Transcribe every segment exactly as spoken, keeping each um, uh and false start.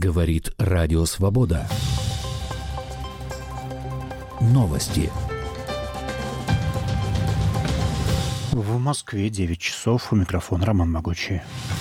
Говорит Радио Свобода. Новости. В Москве девять часов. У микрофона Роман Могучий.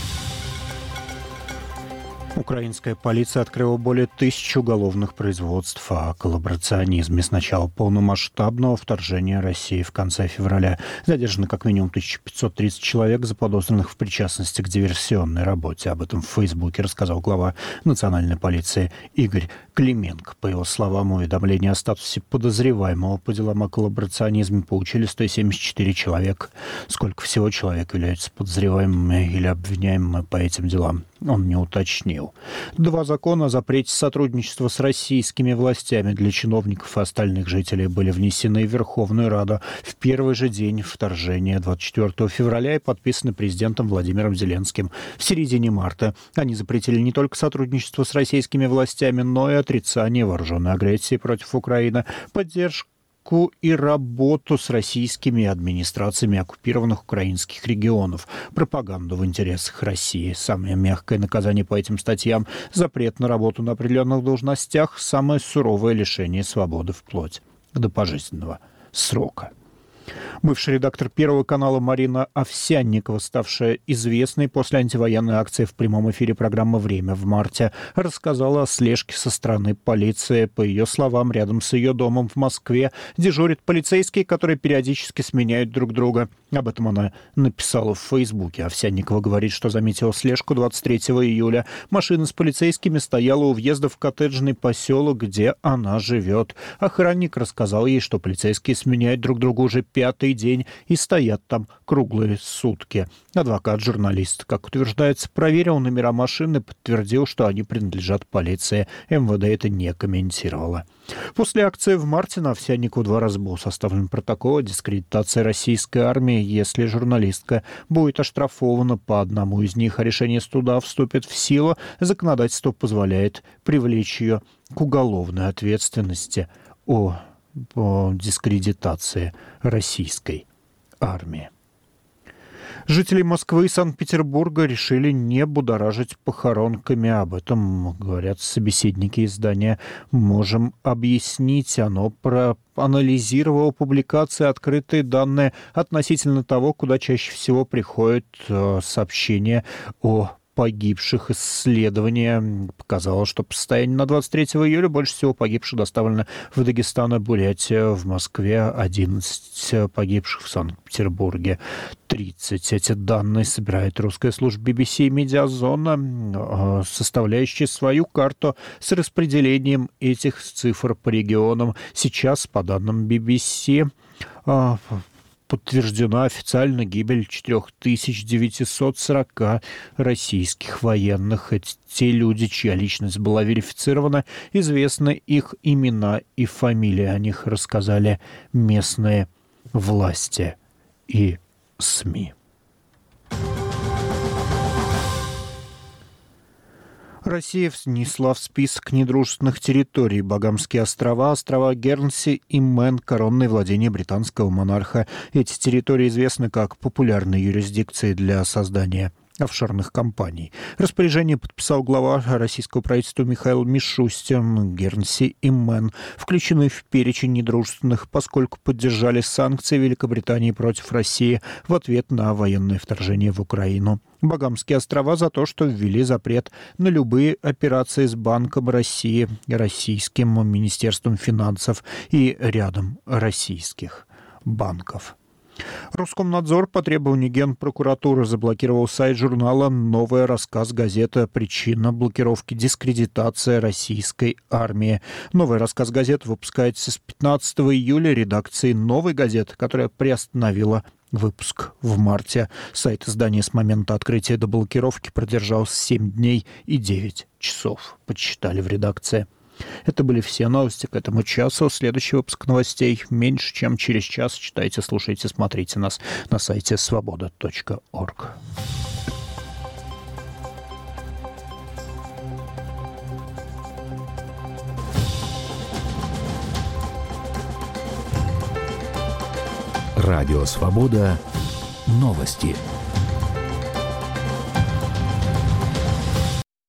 Украинская полиция открыла более тысячи уголовных производств о коллаборационизме с начала полномасштабного вторжения России в конце февраля. Задержано как минимум тысяча пятьсот тридцать человек, заподозренных в причастности к диверсионной работе. Об этом в Фейсбуке рассказал глава национальной полиции Игорь Клименко. По его словам, уведомление о статусе подозреваемого по делам о коллаборационизме получили сто семьдесят четыре человека. Сколько всего человек являются подозреваемыми или обвиняемыми по этим делам, он не уточнил. Два закона о запрете сотрудничества с российскими властями для чиновников и остальных жителей были внесены в Верховную Раду в первый же день вторжения двадцать четвёртого февраля и подписаны президентом Владимиром Зеленским в середине марта. Они запретили не только сотрудничество с российскими властями, но и отрицание вооруженной агрессии против Украины, поддержку и работу с российскими администрациями оккупированных украинских регионов, пропаганду в интересах России. Самое мягкое наказание по этим статьям – запрет на работу на определенных должностях, самое суровое лишение свободы вплоть до пожизненного срока. Бывший редактор Первого канала Марина Овсянникова, ставшая известной после антивоенной акции в прямом эфире программы «Время» в марте, рассказала о слежке со стороны полиции. По ее словам, рядом с ее домом в Москве дежурят полицейские, которые периодически сменяют друг друга. Об этом она написала в Фейсбуке. Овсянникова говорит, что заметила слежку двадцать третьего июля. Машина с полицейскими стояла у въезда в коттеджный поселок, где она живет. Охранник рассказал ей, что полицейские сменяют друг друга уже пятый день и стоят там круглые сутки. Адвокат-журналист, как утверждается, проверил номера машины и подтвердил, что они принадлежат полиции. эм вэ дэ это не комментировало. После акции в марте на Овсянникову два раза был составлен протокол о дискредитации российской армии. Если журналистка будет оштрафована по одному из них, а решение суда вступит в силу, законодательство позволяет привлечь ее к уголовной ответственности о по дискредитации российской армии. Жители Москвы и Санкт-Петербурга решили не будоражить похоронками. Об этом говорят собеседники издания «Можем объяснить». Оно проанализировало публикации, открытые данные относительно того, куда чаще всего приходят сообщения о погибших. Исследование показало, что по состоянию на двадцать третьего июля больше всего погибших доставлено в Дагестан и Бурятию, в Москве одиннадцать погибших, в Санкт-Петербурге тридцать. Эти данные собирает русская служба би би си «Медиазона», составляющая свою карту с распределением этих цифр по регионам. Сейчас, по данным би би си, подтверждена официально гибель четыре тысячи девятьсот сорок российских военных. Это те люди, чья личность была верифицирована, известны их имена и фамилии. О них рассказали местные власти и СМИ. Россия внесла в список недружественных территорий Багамские острова, острова Гернси и Мэн, коронные владения британского монарха. Эти территории известны как популярные юрисдикции для создания офшорных компаний. Распоряжение подписал глава российского правительства Михаил Мишустин. Гернси и Мэн включены в перечень недружественных, поскольку поддержали санкции Великобритании против России в ответ на военное вторжение в Украину. Багамские острова за то, что ввели запрет на любые операции с Банком России, Российским Министерством финансов и рядом российских банков. Роскомнадзор по требованию Генпрокуратуры заблокировал сайт журнала «Новый рассказ» газеты. Причина блокировки — дискредитация российской армии. «Новый рассказ» газеты выпускается с пятнадцатого июля редакцией «Новой газеты», которая приостановила выпуск в марте. Сайт издания с момента открытия до блокировки продержался семь дней и девять часов, подсчитали в редакции. Это были все новости к этому часу. Следующий выпуск новостей меньше, чем через час. Читайте, слушайте, смотрите нас на сайте свобода точка орг. Радио «Свобода». Новости.